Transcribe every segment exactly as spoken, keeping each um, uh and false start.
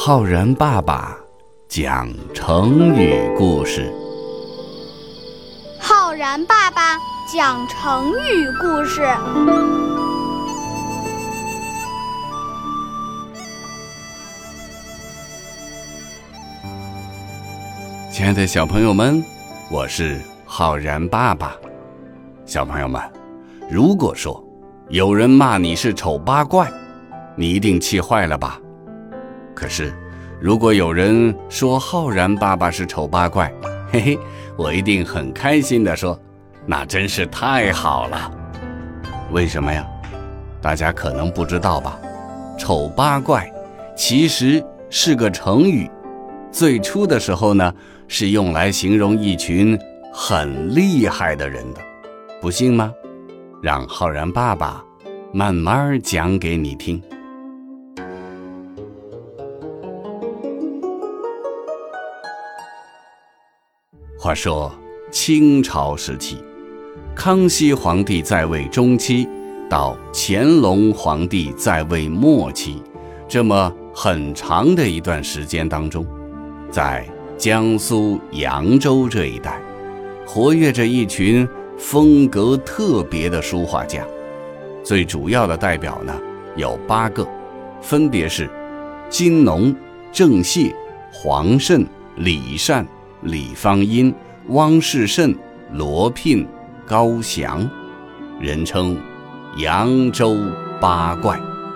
浩然爸爸讲成语故事。 浩然爸爸讲成语故事。 亲爱的小朋友们，我是浩然爸爸。小朋友们，如果说有人骂你是丑八怪，你一定气坏了吧？可是如果有人说浩然爸爸是丑八怪，嘿嘿，我一定很开心地说，那真是太好了。为什么呀？大家可能不知道吧，丑八怪其实是个成语，最初的时候呢，是用来形容一群很厉害的人的，不信吗？让浩然爸爸慢慢讲给你听。话说清朝时期，康熙皇帝在位中期到乾隆皇帝在位末期，这么很长的一段时间当中，在江苏扬州这一带活跃着一群风格特别的书画家，最主要的代表呢有八个，分别是金农、郑燮、黄慎、李善、李方殷、汪士慎、罗聘、高翔，人称扬州八怪。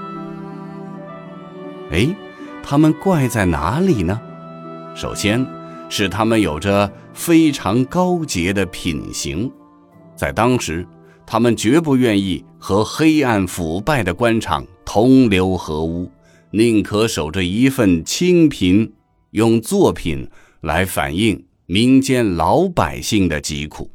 哎，他们怪在哪里呢？首先是他们有着非常高洁的品行，在当时他们绝不愿意和黑暗腐败的官场同流合污，宁可守着一份清贫，用作品来反映民间老百姓的疾苦。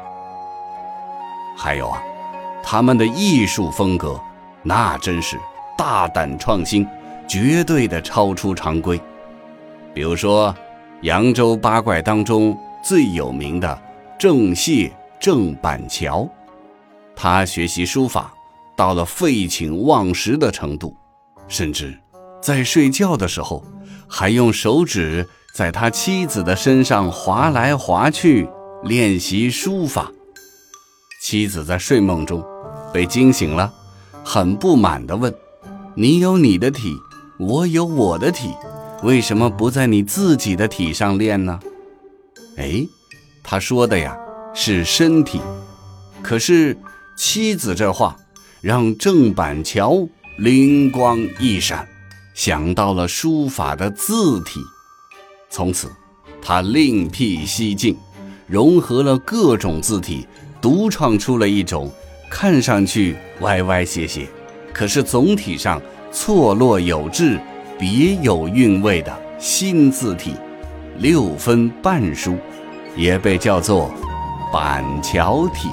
还有啊，他们的艺术风格那真是大胆创新，绝对的超出常规。比如说扬州八怪当中最有名的郑燮郑板桥，他学习书法到了废寝忘食的程度，甚至在睡觉的时候还用手指在他妻子的身上划来划去，练习书法。妻子在睡梦中被惊醒了，很不满地问，你有你的体，我有我的体，为什么不在你自己的体上练呢？哎，他说的呀是身体，可是妻子这话让郑板桥灵光一闪，想到了书法的字体。从此他另辟蹊径，融合了各种字体，独创出了一种看上去歪歪斜斜，可是总体上错落有致，别有韵味的新字体，六分半书，也被叫做板桥体。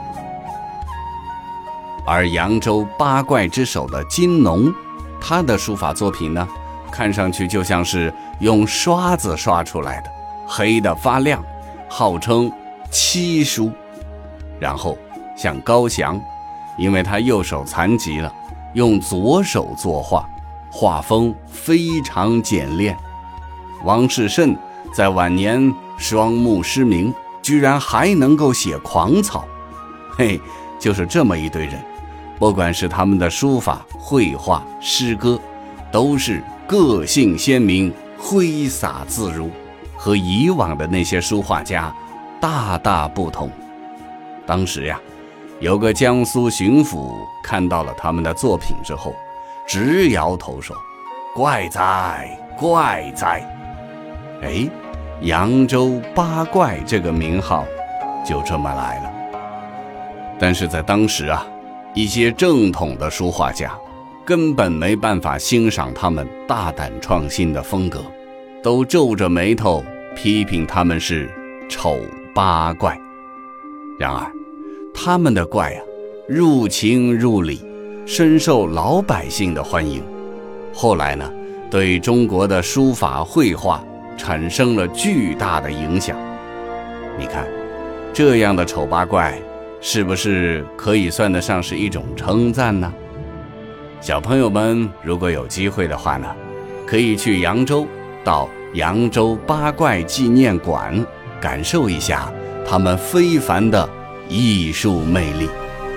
而扬州八怪之首的金农，他的书法作品呢，看上去就像是用刷子刷出来的，黑得发亮，号称七书。然后像高翔，因为他右手残疾了，用左手作画，画风非常简练。汪士慎在晚年双目失明，居然还能够写狂草。嘿，就是这么一堆人，不管是他们的书法、绘画、诗歌，都是个性鲜明，挥洒自如，和以往的那些书画家大大不同。当时呀，有个江苏巡抚看到了他们的作品之后，直摇头说，怪哉怪哉。哎，扬州八怪这个名号就这么来了。但是在当时啊，一些正统的书画家根本没办法欣赏他们大胆创新的风格，都皱着眉头批评他们是丑八怪。然而他们的怪啊，入情入理，深受老百姓的欢迎。后来呢，对中国的书法绘画产生了巨大的影响。你看，这样的丑八怪是不是可以算得上是一种称赞呢？小朋友们如果有机会的话呢， 可以去扬州，到扬州八怪纪念馆感受一下他们非凡的艺术魅力。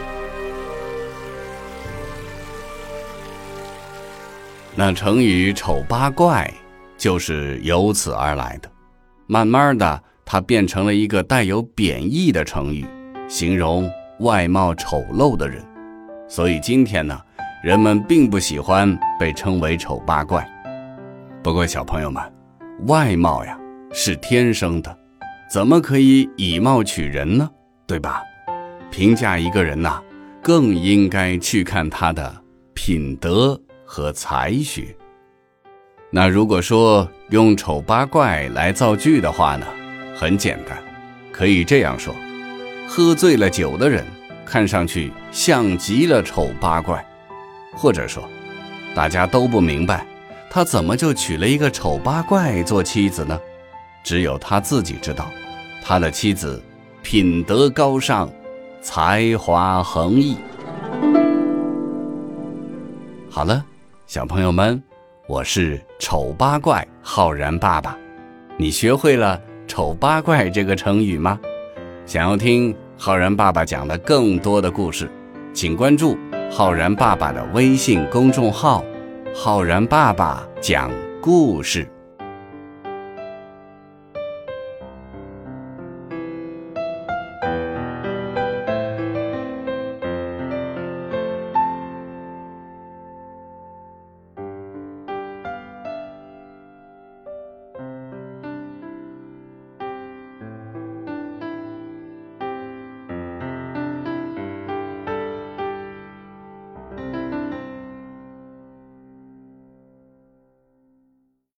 那成语丑八怪就是由此而来的，慢慢的它变成了一个带有贬义的成语，形容外貌丑陋的人。所以今天呢，人们并不喜欢被称为丑八怪。不过小朋友们，外貌呀是天生的，怎么可以以貌取人呢？对吧？评价一个人呐、啊，更应该去看他的品德和才学。那如果说用丑八怪来造句的话呢，很简单，可以这样说：喝醉了酒的人看上去像极了丑八怪。或者说，大家都不明白他怎么就娶了一个丑八怪做妻子呢？只有他自己知道，他的妻子品德高尚，才华横溢。好了，小朋友们，我是丑八怪浩然爸爸。你学会了丑八怪这个成语吗？想要听浩然爸爸讲的更多的故事，请关注浩然爸爸的微信公众号，浩然爸爸讲故事。